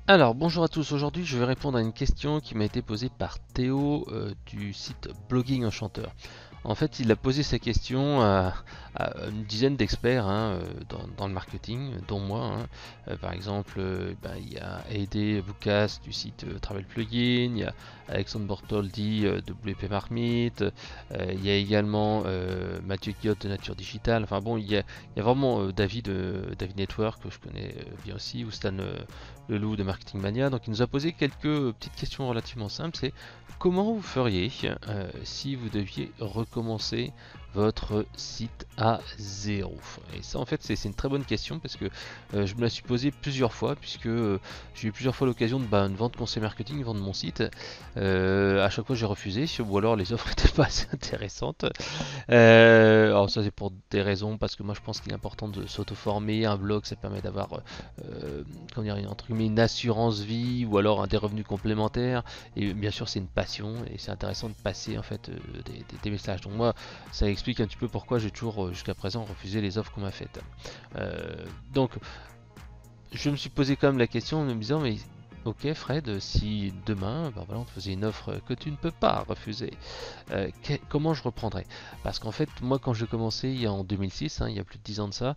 Alors, bonjour à tous. Aujourd'hui, je vais répondre à une question qui m'a été posée par Théo du site Blogging Enchanteur. En fait, il a posé sa question à une dizaine d'experts dans le marketing, dont moi. Par exemple, il y a Aidé Boucas du site Travel Plugin, il y a Alexandre Bortoldi de WP Marmite, il y a également Mathieu Guillot de Nature Digitale. Enfin bon, il y a vraiment David Network que je connais bien aussi, ou Stan le loup de Marketing Mania. Donc il nous a posé quelques petites questions relativement simples. C'est comment vous feriez si vous deviez recommencer votre site à zéro? Et ça en fait c'est une très bonne question parce que je me la suis posée plusieurs fois puisque j'ai eu plusieurs fois l'occasion de vendre conseil marketing, vendre mon site. À chaque fois j'ai refusé ou alors les offres n'étaient pas assez intéressantes. Alors ça c'est pour des raisons parce que moi je pense qu'il est important de s'auto-former. Un blog ça permet d'avoir comment dire, entre guillemets, une assurance vie ou alors des revenus complémentaires. Et bien sûr c'est une passion et c'est intéressant de passer en fait des messages. Donc moi ça explique un petit peu pourquoi j'ai toujours jusqu'à présent refusé les offres qu'on m'a faites. Donc je me suis posé quand même la question en me disant mais ok Fred, si demain voilà, on te faisait une offre que tu ne peux pas refuser, comment je reprendrais? Parce qu'en fait, moi, quand j'ai commencé il y a en 2006, il y a plus de 10 ans de ça,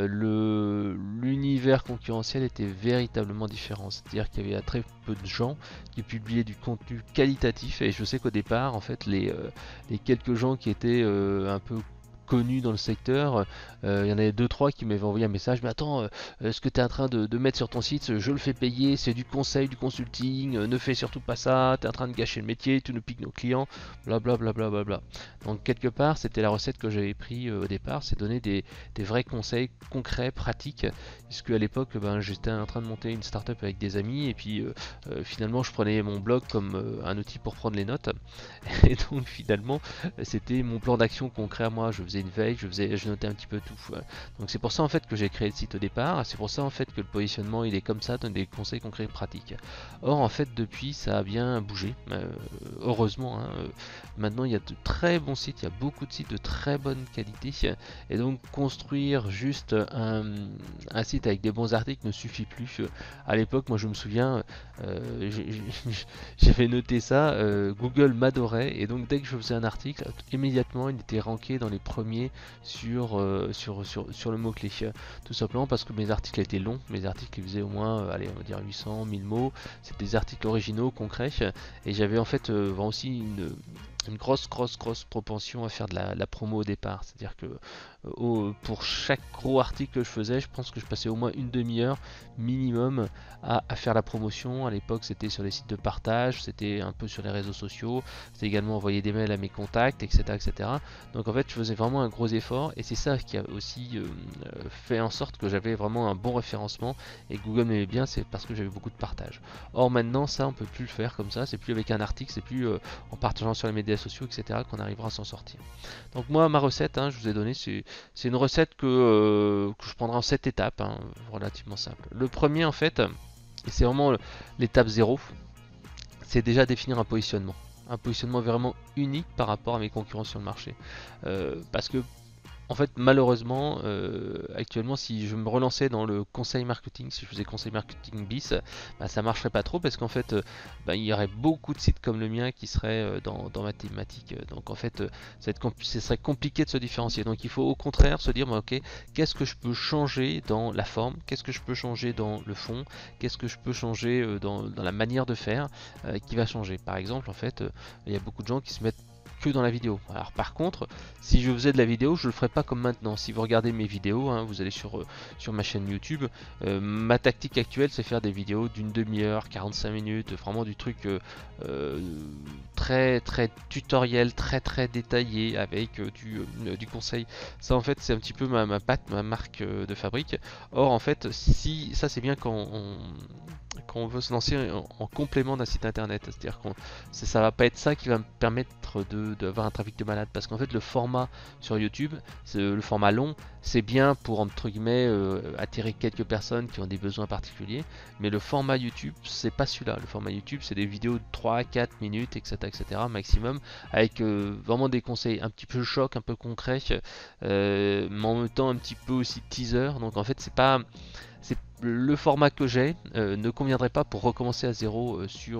l'univers concurrentiel était véritablement différent. C'est-à-dire qu'il y avait très peu de gens qui publiaient du contenu qualitatif. Et je sais qu'au départ, en fait, les quelques gens qui étaient un peu connus dans le secteur, il y en avait deux trois qui m'avaient envoyé un message, mais attends, ce que tu es en train de mettre sur ton site, je le fais payer, c'est du conseil, du consulting, ne fais surtout pas ça, tu es en train de gâcher le métier, tu nous piques nos clients, blablabla. Bla bla bla bla. Donc quelque part, c'était la recette que j'avais pris au départ, c'est donner des vrais conseils concrets, pratiques, puisque à l'époque, j'étais en train de monter une startup avec des amis, et puis finalement, je prenais mon blog comme un outil pour prendre les notes, et donc finalement, c'était mon plan d'action concret à moi. Je faisais une veille, je notais un petit peu tout. Donc c'est pour ça en fait que j'ai créé le site au départ. C'est pour ça en fait que le positionnement il est comme ça, donne des conseils concrets et pratiques. Or en fait depuis ça a bien bougé, heureusement. Maintenant il y a de très bons sites, il y a beaucoup de sites de très bonne qualité. Et donc construire juste un site avec des bons articles ne suffit plus. À l'époque, moi je me souviens, j'avais noté ça, Google m'adorait et donc dès que je faisais un article, immédiatement il était ranké dans les premiers sur le mot-clé. Tout simplement parce que mes articles étaient longs, mes articles faisaient au moins, allez, on va dire 800, 1000 mots, c'était des articles originaux, concrets, et j'avais en fait vraiment aussi une grosse propension à faire de la promo au départ. C'est-à-dire que pour chaque gros article que je faisais, je pense que je passais au moins une demi-heure minimum à faire la promotion. À l'époque, c'était sur les sites de partage, c'était un peu sur les réseaux sociaux, c'était également envoyer des mails à mes contacts, etc., etc. Donc en fait, je faisais vraiment un gros effort et c'est ça qui a aussi fait en sorte que j'avais vraiment un bon référencement et Google m'aimait bien, c'est parce que j'avais beaucoup de partage. Or maintenant, ça, on peut plus le faire comme ça, c'est plus avec un article, c'est plus en partageant sur les médias sociaux, etc., qu'on arrivera à s'en sortir. Donc moi, ma recette, je vous ai donné, c'est une recette que je prendrai en 7 étapes, relativement simple. Le premier, en fait, et c'est vraiment l'étape zéro, c'est déjà définir un positionnement. Un positionnement vraiment unique par rapport à mes concurrents sur le marché. Parce que en fait, malheureusement, actuellement, si je me relançais dans le conseil marketing, si je faisais conseil marketing bis, ça marcherait pas trop parce qu'en fait, il y aurait beaucoup de sites comme le mien qui seraient dans ma thématique. Donc en fait, ce serait compliqué de se différencier. Donc il faut au contraire se dire, ok, qu'est-ce que je peux changer dans la forme, qu'est-ce que je peux changer dans le fond, qu'est-ce que je peux changer dans la manière de faire qui va changer. Par exemple, en fait, il y a beaucoup de gens qui se mettent que dans la vidéo. Alors par contre, si je faisais de la vidéo, je le ferais pas comme maintenant. Si vous regardez mes vidéos, vous allez sur ma chaîne YouTube, ma tactique actuelle c'est faire des vidéos d'une demi-heure, 45 minutes, vraiment du truc très tutoriel, très détaillé avec du conseil. Ça en fait c'est un petit peu ma patte, ma marque de fabrique. Or en fait, si ça c'est bien quand on veut se lancer en complément d'un site internet, c'est-à-dire que ça va pas être ça qui va me permettre d'avoir un trafic de malade, parce qu'en fait le format sur YouTube, le format long, c'est bien pour entre guillemets attirer quelques personnes qui ont des besoins particuliers, mais le format YouTube c'est pas celui-là. Le format YouTube c'est des vidéos de 3 4 minutes, etc., maximum, avec vraiment des conseils un petit peu choc, un peu concrets, mais en même temps un petit peu aussi teaser. Donc en fait c'est le format que j'ai ne conviendrait pas pour recommencer à zéro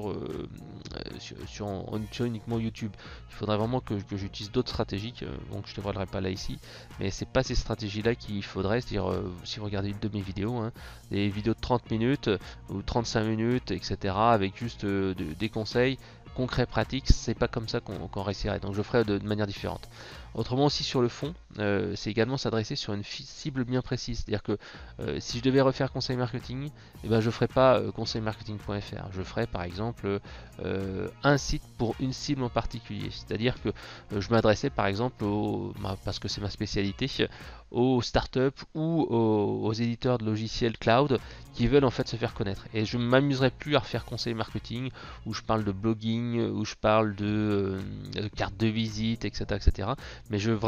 sur uniquement YouTube. Il faudrait vraiment que j'utilise d'autres stratégies, donc je ne dévoilerai pas là ici, mais c'est pas ces stratégies là qu'il faudrait, c'est-à-dire si vous regardez une de mes vidéos, hein, des vidéos de 30 minutes ou 35 minutes, etc., avec juste des conseils concrets, pratiques, c'est pas comme ça qu'on réussirait, donc je ferai de manière différente. Autrement aussi sur le fond, c'est également s'adresser sur une cible bien précise. C'est-à-dire que si je devais refaire conseil marketing, eh ben, je ne ferais pas conseilmarketing.fr. Je ferais par exemple un site pour une cible en particulier. C'est-à-dire que je m'adressais par exemple, parce que c'est ma spécialité, aux startups ou aux éditeurs de logiciels cloud qui veulent en fait se faire connaître. Et je ne m'amuserais plus à refaire conseil marketing où je parle de blogging, où je parle de carte de visite, etc. etc. Mais je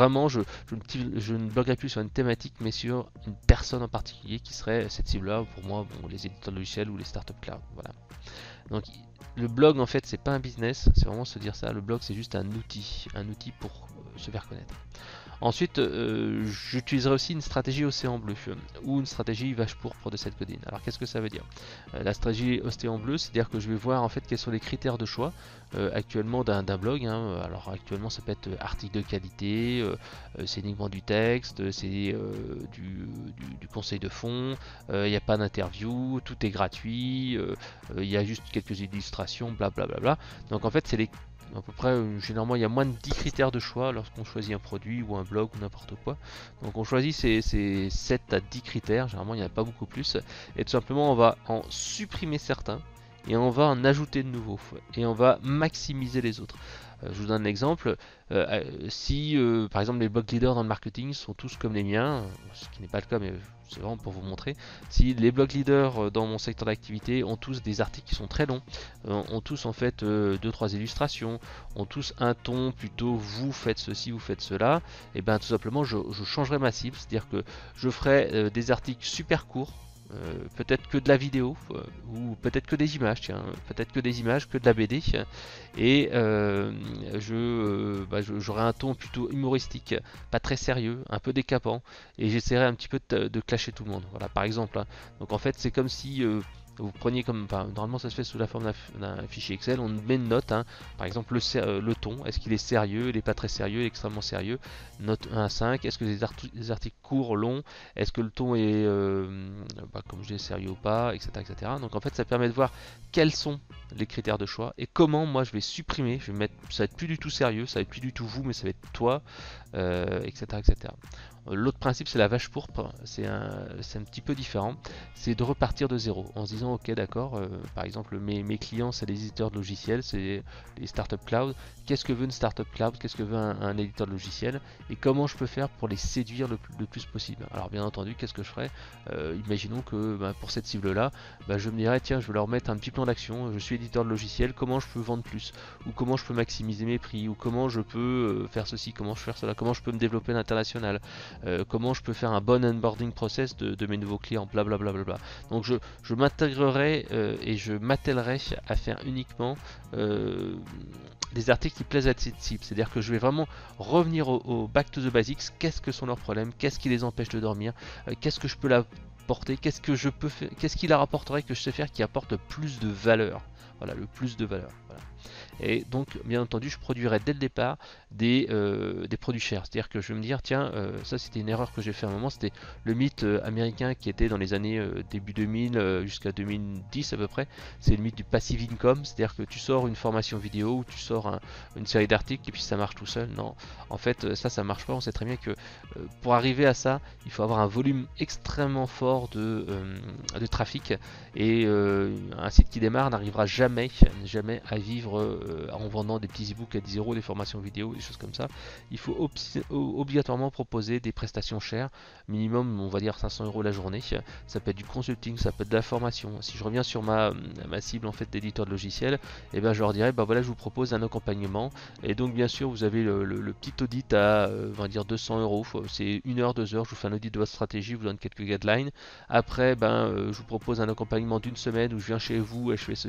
ne bloguerai plus sur une thématique, mais sur une personne en particulier qui serait cette cible-là. Pour moi, bon, les éditeurs de logiciels ou les startups cloud. Voilà. Donc le blog en fait c'est pas un business, c'est vraiment se dire ça. Le blog c'est juste un outil pour se faire connaître. Ensuite, j'utiliserai aussi une stratégie océan bleu ou une stratégie vache pourpre de cette codine. Alors qu'est-ce que ça veut dire? La stratégie océan bleu, c'est-à-dire que je vais voir en fait quels sont les critères de choix actuellement d'un blog. Hein. Alors actuellement, ça peut être article de qualité, c'est uniquement du texte, c'est du conseil de fond, il n'y a pas d'interview, tout est gratuit, il y a juste quelques illustrations, blablabla. Donc en fait, c'est les à peu près, généralement il y a moins de 10 critères de choix lorsqu'on choisit un produit ou un blog ou n'importe quoi. Donc on choisit ces 7 à 10 critères, généralement il n'y en a pas beaucoup plus. Et tout simplement on va en supprimer certains et on va en ajouter de nouveaux. Et on va maximiser les autres. Je vous donne un exemple. Si par exemple les blog leaders dans le marketing sont tous comme les miens, ce qui n'est pas le cas mais c'est vraiment pour vous montrer, si les blog leaders dans mon secteur d'activité ont tous des articles qui sont très longs, ont tous en fait 2-3 illustrations, ont tous un ton plutôt vous faites ceci, vous faites cela, et bien tout simplement je changerai ma cible, c'est-à-dire que je ferai des articles super courts, peut-être que de la vidéo ou peut-être que des images, tiens, peut-être que des images, que de la BD, et j'aurai un ton plutôt humoristique, pas très sérieux, un peu décapant, et j'essaierai un petit peu de clasher tout le monde. Voilà, par exemple. Hein. Donc en fait, c'est comme si vous preniez comme, enfin, normalement ça se fait sous la forme d'un fichier Excel, on met une note, hein, par exemple le ton, est-ce qu'il est sérieux, il n'est pas très sérieux, il est extrêmement sérieux, note 1 à 5, est-ce que les articles courts, longs, est-ce que le ton est, comme je dis, sérieux ou pas, etc., etc. Donc en fait ça permet de voir quels sont les critères de choix et comment moi je vais supprimer, je vais mettre, ça va être plus du tout sérieux, ça va être plus du tout vous, mais ça va être toi, etc., etc. L'autre principe c'est la vache pourpre, c'est un petit peu différent, c'est de repartir de zéro en se disant ok d'accord, par exemple mes clients c'est les éditeurs de logiciels, c'est les startup cloud, qu'est-ce que veut une startup cloud, qu'est-ce que veut un éditeur de logiciel et comment je peux faire pour les séduire le plus possible. Alors bien entendu qu'est-ce que je ferais, imaginons que pour cette cible là, je me dirais tiens je vais leur mettre un petit plan d'action, je suis éditeur de logiciel, comment je peux vendre plus, ou comment je peux maximiser mes prix, ou comment je peux faire ceci, comment je peux faire cela, comment je peux me développer à l'international, comment je peux faire un bon onboarding process de mes nouveaux clients, blablabla. Donc je m'intégrerai et je m'attellerai à faire uniquement des articles qui plaisent à cette cible. C'est-à-dire que je vais vraiment revenir au back to the basics, qu'est-ce que sont leurs problèmes, qu'est-ce qui les empêche de dormir, qu'est-ce que je peux leur apporter, qu'est-ce que je peux faire, qu'est-ce qui leur apporterait que je sais faire qui apporte plus de valeur. Voilà, le plus de valeur. Voilà. Et donc, bien entendu, je produirai dès le départ des produits chers. C'est-à-dire que je vais me dire, tiens, ça c'était une erreur que j'ai fait à un moment, c'était le mythe américain qui était dans les années début 2000 jusqu'à 2010 à peu près. C'est le mythe du passive income, c'est-à-dire que tu sors une formation vidéo ou tu sors une série d'articles et puis ça marche tout seul. Non, en fait, ça marche pas. On sait très bien que pour arriver à ça, il faut avoir un volume extrêmement fort de trafic et un site qui démarre n'arrivera jamais à vivre en vendant des petits e-books à 10 euros, des formations vidéo, des choses comme ça. Il faut obligatoirement proposer des prestations chères, minimum on va dire 500 euros la journée. Ça peut être du consulting, ça peut être de la formation. Si je reviens sur ma cible en fait d'éditeur de logiciels, et ben je leur dirais voilà, je vous propose un accompagnement et donc bien sûr vous avez le petit audit à on va dire 200 euros. C'est 1 heure, 2 heures, je vous fais un audit de votre stratégie, je vous donne quelques guidelines. Après je vous propose un accompagnement d'une semaine où je viens chez vous et je fais ceci, cela.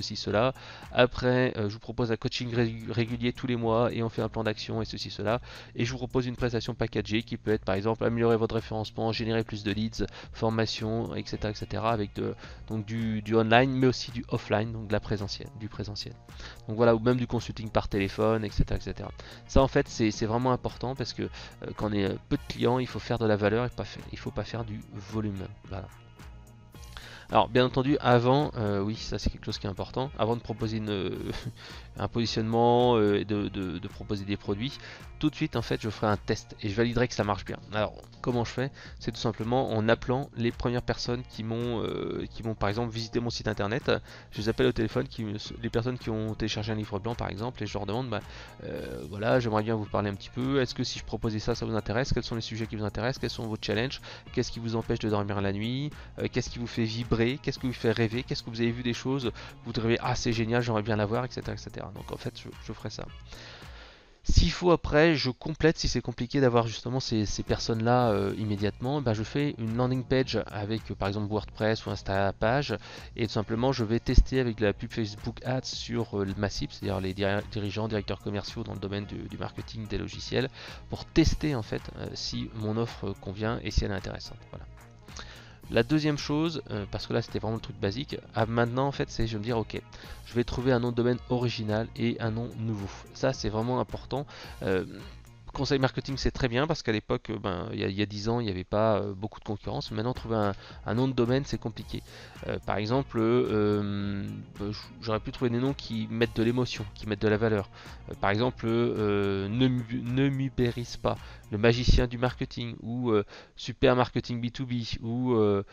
cela. Après, je vous propose un coaching régulier tous les mois et on fait un plan d'action et ceci, cela. Et je vous propose une prestation packagée qui peut être par exemple améliorer votre référencement, générer plus de leads, formation, etc. etc. avec donc du online mais aussi du offline, donc de la présentiel, du présentiel. Donc voilà, ou même du consulting par téléphone, etc. etc. Ça en fait c'est vraiment important parce que quand on est peu de clients, il faut faire de la valeur et il faut pas faire du volume. Voilà. Alors bien entendu avant, oui ça c'est quelque chose qui est important, avant de proposer un positionnement et de proposer des produits, tout de suite en fait je ferai un test et je validerai que ça marche bien. Alors comment je fais? C'est tout simplement en appelant les premières personnes qui m'ont par exemple visité mon site internet, je les appelle au téléphone, les personnes qui ont téléchargé un livre blanc par exemple, et je leur demande voilà j'aimerais bien vous parler un petit peu, est-ce que si je proposais ça vous intéresse, quels sont les sujets qui vous intéressent, quels sont vos challenges, qu'est-ce qui vous empêche de dormir la nuit, qu'est-ce qui vous fait vibrer, qu'est-ce qui vous fait rêver, qu'est-ce que vous avez vu des choses, vous rêvez ah c'est génial j'aimerais bien l'avoir, etc. etc. Donc en fait je ferai ça. S'il faut après, je complète si c'est compliqué d'avoir justement ces personnes-là immédiatement, je fais une landing page avec par exemple WordPress ou Insta page et tout simplement je vais tester avec la pub Facebook Ads sur ma cible, c'est-à-dire les dirigeants, directeurs commerciaux dans le domaine du marketing des logiciels pour tester en fait si mon offre convient et si elle est intéressante. Voilà. La deuxième chose, parce que là c'était vraiment le truc basique, maintenant en fait c'est je vais me dire ok, je vais trouver un nom de domaine original et un nom nouveau. Ça c'est vraiment important. Conseil marketing c'est très bien parce qu'à l'époque, il y a 10 ans il n'y avait pas beaucoup de concurrence. Maintenant trouver un nom de domaine c'est compliqué. Par exemple, j'aurais pu trouver des noms qui mettent de l'émotion, qui mettent de la valeur. Par exemple, ne m'ubérise pas, le magicien du marketing, ou super marketing B2B, ou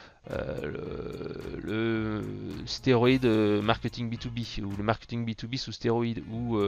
le stéroïde marketing B2B, ou le marketing B2B sous stéroïde, ou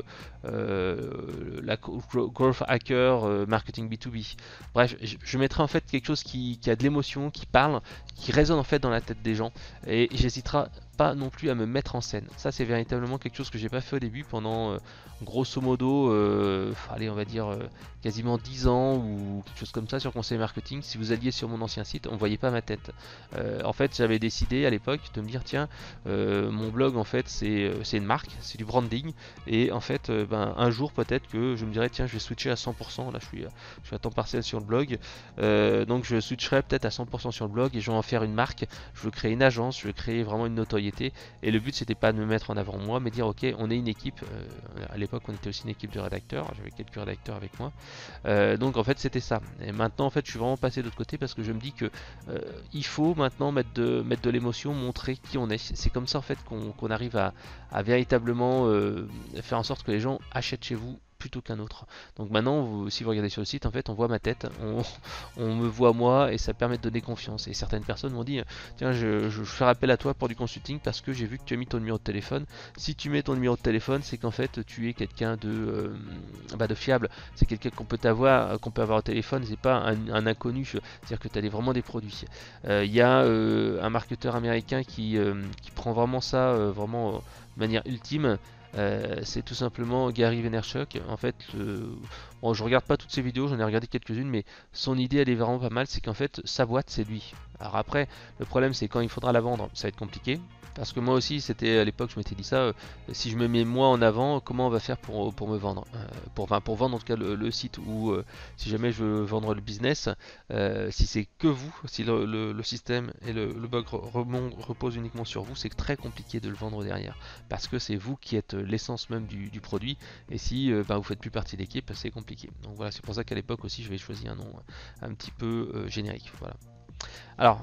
la growth hacker marketing B2B. Bref, je mettrai en fait quelque chose qui a de l'émotion, qui parle, qui résonne en fait dans la tête des gens, et j'hésiterai pas non plus à me mettre en scène. Ça c'est véritablement quelque chose que j'ai pas fait au début pendant grosso modo allez on va dire quasiment 10 ans ou quelque chose comme ça sur conseil marketing. Si vous alliez sur mon ancien site on voyait pas ma tête. En fait j'avais décidé à l'époque de me dire tiens mon blog en fait c'est une marque, c'est du branding, et en fait un jour peut-être que je me dirais tiens je vais switcher à 100%, là je suis à temps partiel sur le blog, donc je switcherai peut-être à 100% sur le blog et je vais en faire une marque, je veux créer une agence, je veux créer vraiment une notoriété. Et le but c'était pas de me mettre en avant moi, mais dire ok on est une équipe. À l'époque on était aussi une équipe de rédacteurs, j'avais quelques rédacteurs avec moi, donc en fait c'était ça. Et maintenant en fait je suis vraiment passé de l'autre côté parce que je me dis que il faut maintenant mettre de l'émotion, montrer qui on est. C'est comme ça en fait qu'on arrive à véritablement faire en sorte que les gens achètent chez vous plutôt qu'un autre. Donc maintenant, si vous regardez sur le site, en fait, on voit ma tête, on me voit moi, et ça permet de donner confiance. Et certaines personnes m'ont dit, tiens, je fais appel à toi pour du consulting parce que j'ai vu que tu as mis ton numéro de téléphone. Si tu mets ton numéro de téléphone, c'est qu'en fait, tu es quelqu'un de fiable. C'est quelqu'un qu'on peut avoir au téléphone, c'est pas un inconnu. C'est-à-dire que tu as vraiment des produits. Il y a un marketeur américain qui prend vraiment ça vraiment de manière ultime. C'est tout simplement Gary Vaynerchuk. En fait, bon, je regarde pas toutes ses vidéos, j'en ai regardé quelques-unes, mais son idée elle est vraiment pas mal. C'est qu'en fait, sa boîte c'est lui. Alors après, le problème c'est quand il faudra la vendre, ça va être compliqué. Parce que moi aussi, c'était à l'époque, je m'étais dit ça. Si je me mets moi en avant, comment on va faire pour me vendre, pour vendre en tout cas le site, ou si jamais je veux vendre le business, si c'est que vous, si le système et le blog repose uniquement sur vous, c'est très compliqué de le vendre derrière. Parce que c'est vous qui êtes l'essence même du produit. Et si vous faites plus partie de l'équipe, c'est compliqué. Donc voilà, c'est pour ça qu'à l'époque aussi, j'avais choisi un nom un petit peu générique. Voilà. Alors,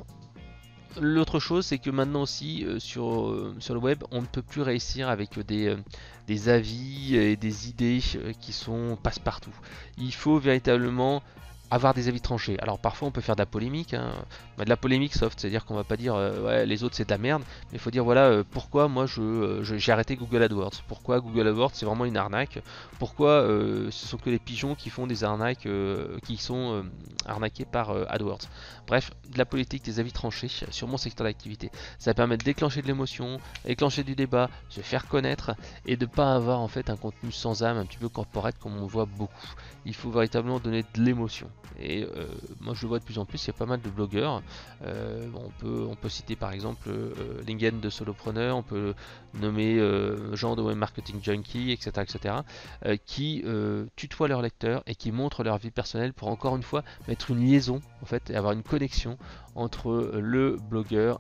l'autre chose, c'est que maintenant aussi sur le web, on ne peut plus réussir avec des avis et des idées qui sont passe-partout. Il faut véritablement avoir des avis tranchés. Alors parfois on peut faire de la polémique, de la polémique soft, c'est-à-dire qu'on va pas dire ouais les autres c'est de la merde, mais il faut dire voilà pourquoi moi j'ai arrêté Google AdWords, pourquoi Google AdWords c'est vraiment une arnaque, pourquoi ce sont que les pigeons qui font des arnaques, qui sont arnaqués par AdWords. Bref, de la politique, des avis tranchés sur mon secteur d'activité. Ça permet de déclencher de l'émotion, déclencher du débat, se faire connaître et de pas avoir en fait un contenu sans âme, un petit peu corporate comme on voit beaucoup. Il faut véritablement donner de l'émotion. Et moi je le vois de plus en plus, il y a pas mal de blogueurs. On peut citer par exemple Lingen de Solopreneur, on peut nommer Jean de Web Marketing Junkie, etc. etc. Qui tutoient leurs lecteurs et qui montrent leur vie personnelle pour encore une fois mettre une liaison en fait et avoir une connexion entre le blogueur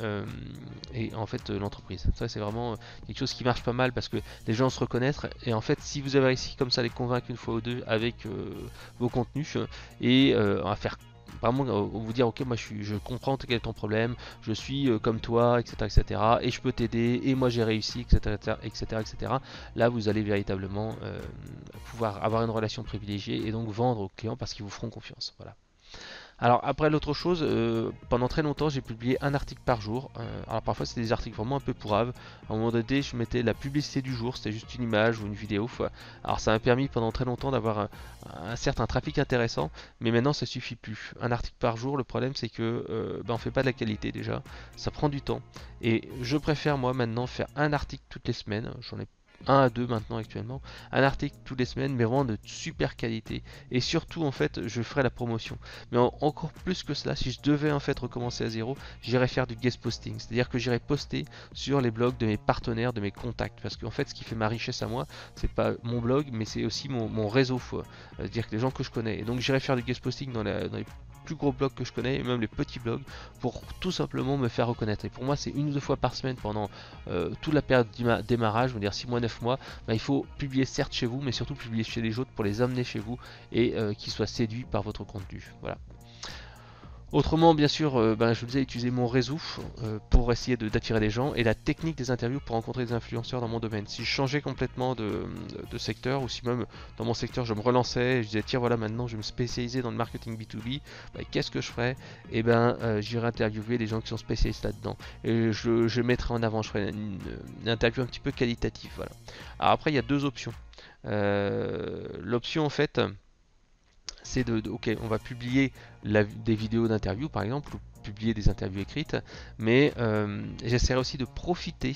et en fait l'entreprise. Ça c'est vraiment quelque chose qui marche pas mal parce que les gens se reconnaissent et en fait si vous avez réussi comme ça à les convaincre une fois ou deux avec vos contenus et à faire vraiment vous dire ok moi je comprends quel est ton problème, je suis comme toi etc etc et je peux t'aider et moi j'ai réussi etc etc etc, là vous allez véritablement pouvoir avoir une relation privilégiée et donc vendre aux clients parce qu'ils vous feront confiance. Voilà. Alors après l'autre chose, pendant très longtemps j'ai publié un article par jour. Alors parfois c'était des articles vraiment un peu pourraves. À un moment donné je mettais la publicité du jour, c'était juste une image ou une vidéo. Alors ça m'a permis pendant très longtemps d'avoir un certain trafic intéressant, mais maintenant ça suffit plus. Un article par jour, le problème c'est que on fait pas de la qualité déjà, ça prend du temps. Et je préfère moi maintenant faire un article toutes les semaines, j'en ai un à deux maintenant actuellement, un article toutes les semaines mais vraiment de super qualité et surtout en fait je ferai la promotion mais encore plus que cela si je devais en fait recommencer à zéro j'irais faire du guest posting, c'est à dire que j'irais poster sur les blogs de mes partenaires, de mes contacts parce qu'en fait ce qui fait ma richesse à moi c'est pas mon blog mais c'est aussi mon réseau, c'est-à-dire que les gens que je connais et donc j'irais faire du guest posting dans les plus gros blogs que je connais et même les petits blogs pour tout simplement me faire reconnaître et pour moi c'est une ou deux fois par semaine pendant toute la période de démarrage, je veux dire 6 mois 9 mois, il faut publier certes chez vous mais surtout publier chez les autres pour les amener chez vous et qu'ils soient séduits par votre contenu. Voilà. Autrement, bien sûr, je vous disais, utiliser mon réseau pour essayer d'attirer des gens et la technique des interviews pour rencontrer des influenceurs dans mon domaine. Si je changeais complètement de secteur ou si même dans mon secteur je me relançais et je disais tiens voilà maintenant je vais me spécialiser dans le marketing B2B, qu'est-ce que je ferais? Et j'irais interviewer des gens qui sont spécialistes là-dedans et je mettrai en avant, je ferai une interview un petit peu qualitative. Voilà. Alors après il y a deux options. L'option en fait c'est ok, on va publier des vidéos d'interviews par exemple, ou publier des interviews écrites, mais j'essaierai aussi de profiter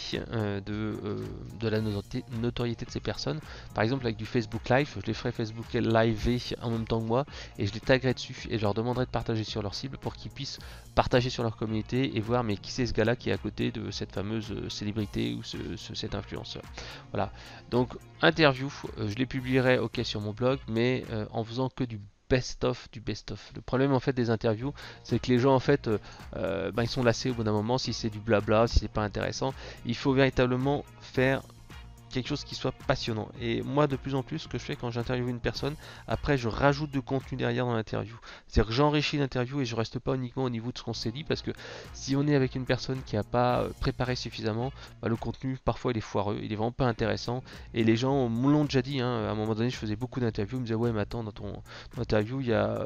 de la notoriété de ces personnes, par exemple avec du Facebook Live, je les ferai Facebook Live en même temps que moi, et je les taguerai dessus, et je leur demanderai de partager sur leur cible pour qu'ils puissent partager sur leur communauté et voir mais qui c'est ce gars-là qui est à côté de cette fameuse célébrité ou cet influenceur. Voilà, donc interview, je les publierai ok sur mon blog, mais en faisant que du best-of du best-of. Le problème en fait des interviews, c'est que les gens en fait, ils sont lassés au bout d'un moment si c'est du blabla, si c'est pas intéressant. Il faut véritablement faire quelque chose qui soit passionnant. Et moi, de plus en plus, ce que je fais quand j'interviewe une personne, après, je rajoute de contenu derrière dans l'interview. C'est-à-dire que j'enrichis l'interview et je reste pas uniquement au niveau de ce qu'on s'est dit, parce que si on est avec une personne qui n'a pas préparé suffisamment, le contenu, parfois, il est foireux, il est vraiment pas intéressant. Et les gens me l'ont déjà dit, à un moment donné, je faisais beaucoup d'interviews, ils me disaient, ouais, mais attends, dans ton interview, il y a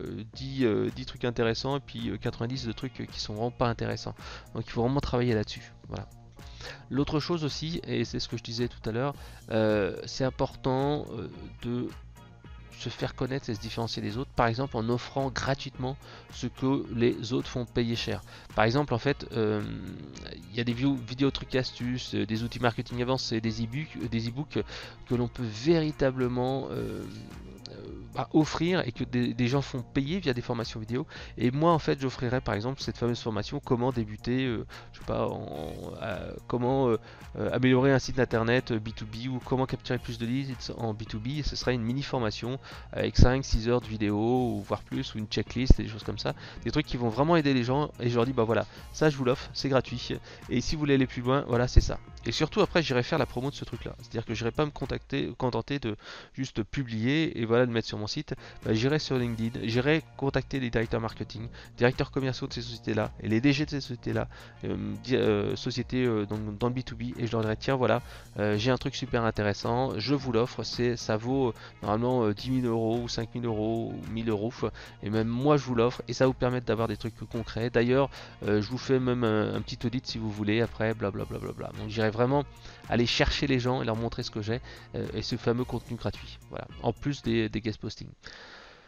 10 trucs intéressants, et puis 90 de trucs qui sont vraiment pas intéressants. Donc, il faut vraiment travailler là-dessus. Voilà. L'autre chose aussi, et c'est ce que je disais tout à l'heure, c'est important de se faire connaître et se différencier des autres, par exemple en offrant gratuitement ce que les autres font payer cher. Par exemple, en fait, il y a des vidéos trucs et astuces, des outils marketing avancés, des e-books que l'on peut véritablement offrir et que des gens font payer via des formations vidéo. Et moi en fait j'offrirais par exemple cette fameuse formation comment débuter je sais pas comment améliorer un site internet B2B ou comment capturer plus de leads en B2B, et ce sera une mini formation avec 5-6 heures de vidéo ou voire plus, ou une checklist, des choses comme ça, des trucs qui vont vraiment aider les gens, et je leur dis voilà, ça je vous l'offre, c'est gratuit, et si vous voulez aller plus loin, voilà c'est ça. Et surtout après j'irai faire la promo de ce truc là, c'est à dire que j'irai pas me contenter de juste publier et voilà de mettre sur mon site, j'irai sur LinkedIn, j'irai contacter les directeurs marketing, directeurs commerciaux de ces sociétés là et les DG de ces sociétés là, sociétés dans le B2B, et je leur dirai tiens voilà, j'ai un truc super intéressant, je vous l'offre, ça vaut normalement 10 000 euros ou 5 000 euros ou 1000 euros, et même moi je vous l'offre, et ça vous permet d'avoir des trucs concrets. D'ailleurs je vous fais même un petit audit si vous voulez après, blablabla. Donc j'irai vraiment aller chercher les gens et leur montrer ce que j'ai, et ce fameux contenu gratuit, voilà, en plus des guest postings.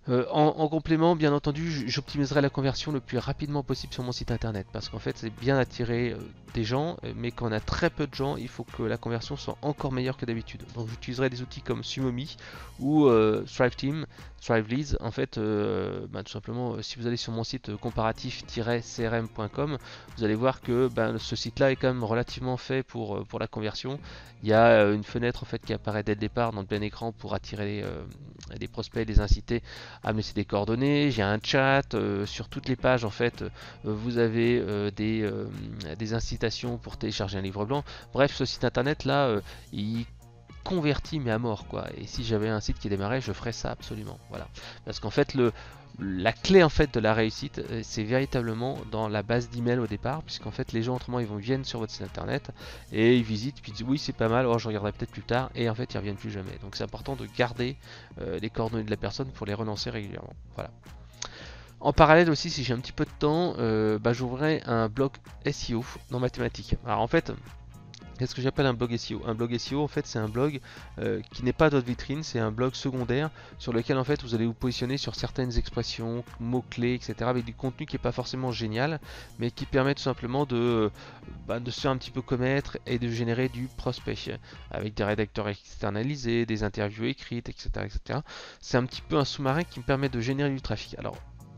En complément, bien entendu, j'optimiserai la conversion le plus rapidement possible sur mon site internet parce qu'en fait, c'est bien d'attirer des gens, mais quand on a très peu de gens, il faut que la conversion soit encore meilleure que d'habitude. Donc, j'utiliserai des outils comme Sumomi ou Thrive Team, Thrive Leads. En fait, tout simplement, si vous allez sur mon site comparatif-crm.com, vous allez voir que ce site-là est quand même relativement fait pour la conversion. Il y a une fenêtre en fait qui apparaît dès le départ dans le plein écran pour attirer des prospects et les inciter à me laisser des coordonnées. J'ai un chat sur toutes les pages en fait. Vous avez des incitations pour télécharger un livre blanc. Bref, ce site internet là, il convertit mais à mort quoi. Et si j'avais un site qui démarrait, je ferais ça absolument. Voilà. Parce qu'en fait la clé en fait de la réussite, c'est véritablement dans la base d'email au départ, puisqu'en fait les gens autrement viennent sur votre site internet et ils visitent puis ils disent oui c'est pas mal, oh je regarderai peut-être plus tard, et en fait ils reviennent plus jamais. Donc c'est important de garder les coordonnées de la personne pour les relancer régulièrement. Voilà. En parallèle aussi, si j'ai un petit peu de temps, j'ouvrirai un blog SEO dans Mathématiques. Alors en fait, qu'est-ce que j'appelle un blog SEO? Un blog SEO, en fait, c'est un blog qui n'est pas votre vitrine, c'est un blog secondaire sur lequel en fait vous allez vous positionner sur certaines expressions, mots-clés, etc. avec du contenu qui n'est pas forcément génial, mais qui permet tout simplement de se faire un petit peu connaître et de générer du prospect avec des rédacteurs externalisés, des interviews écrites, etc. etc. C'est un petit peu un sous-marin qui me permet de générer du trafic. Alors,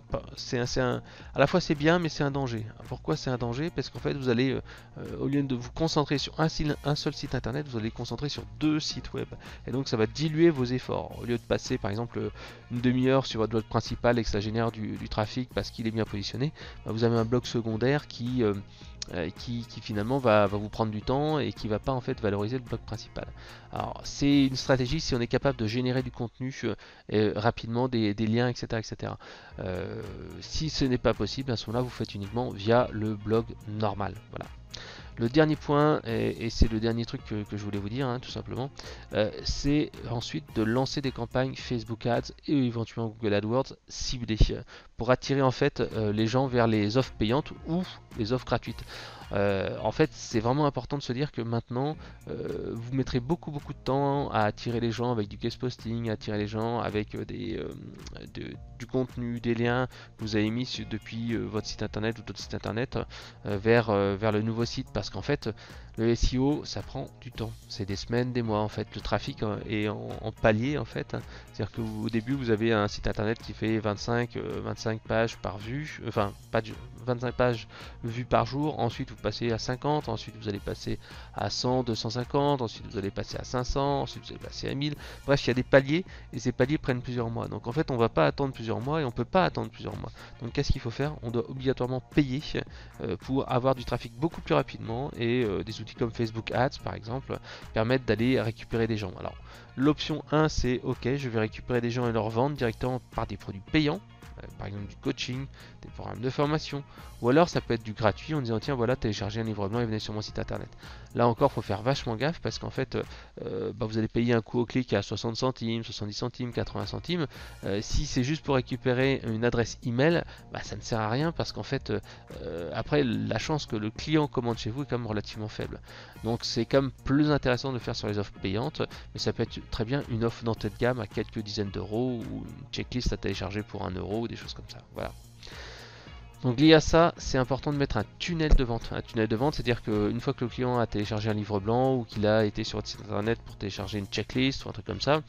à la fois c'est bien mais c'est un danger. Pourquoi c'est un danger? Parce qu'en fait vous allez au lieu de vous concentrer sur un seul site internet, vous allez vous concentrer sur 2 sites web, et donc ça va diluer vos efforts. Au lieu de passer par exemple une demi-heure sur votre blog principal et que ça génère du trafic parce qu'il est bien positionné, vous avez un blog secondaire qui finalement va vous prendre du temps et qui va pas en fait valoriser le blog principal. Alors c'est une stratégie si on est capable de générer du contenu rapidement, des liens, etc. etc. Si ce n'est pas possible, à ce moment-là vous faites uniquement via le blog normal. Voilà. Le dernier point, et c'est le dernier truc que je voulais vous dire, tout simplement, c'est ensuite de lancer des campagnes Facebook Ads et éventuellement Google AdWords ciblées pour attirer en fait les gens vers les offres payantes ou les offres gratuites. En fait, c'est vraiment important de se dire que maintenant, vous mettrez beaucoup de temps à attirer les gens avec du guest posting, à attirer les gens avec du contenu, des liens que vous avez mis depuis votre site internet ou d'autres sites internet vers le nouveau site, parce qu'en fait le SEO ça prend du temps, c'est des semaines, des mois en fait. Le trafic est en palier en fait, c'est-à-dire qu'au début vous avez un site internet qui fait 25 pages par vue, enfin pas 25 pages vues par jour, ensuite vous passez à 50, ensuite vous allez passer à 100, 250, ensuite vous allez passer à 500, ensuite vous allez passer à 1000, bref il y a des paliers et ces paliers prennent plusieurs mois, donc en fait on va pas attendre plusieurs mois et on peut pas attendre plusieurs mois. Donc qu'est-ce qu'il faut faire? On doit obligatoirement payer pour avoir du trafic beaucoup plus rapidement, et des outils comme Facebook Ads par exemple permettent d'aller récupérer des gens. Alors l'option 1 c'est ok, je vais récupérer des gens et leur vendre directement par des produits payants, par exemple du coaching, des programmes de formation, ou alors ça peut être du gratuit en disant tiens voilà, téléchargez un livre blanc et venez sur mon site internet. Là encore faut faire vachement gaffe parce qu'en fait vous allez payer un coût au clic à 60 centimes, 70 centimes, 80 centimes. Si c'est juste pour récupérer une adresse email, ça ne sert à rien parce qu'en fait après la chance que le client commande chez vous est quand même relativement faible. Donc c'est quand même plus intéressant de faire sur les offres payantes, mais ça peut être très bien une offre d'entrée de gamme à quelques dizaines d'euros ou une checklist à télécharger pour 1 euro ou des choses comme ça. Voilà. Donc lié à ça, c'est important de mettre un tunnel de vente. Un tunnel de vente, c'est-à-dire qu'une fois que le client a téléchargé un livre blanc ou qu'il a été sur votre site internet pour télécharger une checklist ou un truc comme ça,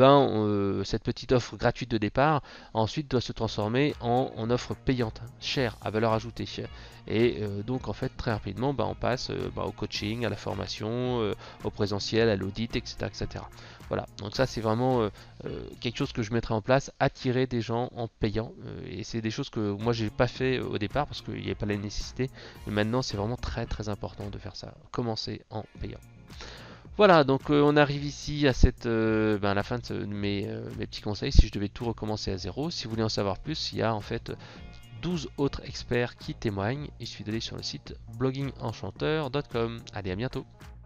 cette petite offre gratuite de départ ensuite doit se transformer en offre payante, chère, à valeur ajoutée. Et donc en fait très rapidement on passe au coaching, à la formation, au présentiel, à l'audit, etc., etc. Voilà, donc ça c'est vraiment quelque chose que je mettrai en place, attirer des gens en payant, et c'est des choses que moi j'ai pas fait au départ parce qu'il n'y avait pas la nécessité, mais maintenant c'est vraiment très important de faire ça, commencer en payant. Voilà, donc on arrive ici à à la fin de mes petits conseils. Si je devais tout recommencer à zéro, si vous voulez en savoir plus, il y a en fait 12 autres experts qui témoignent. Il suffit d'aller sur le site bloggingenchanteur.com. Allez, à bientôt.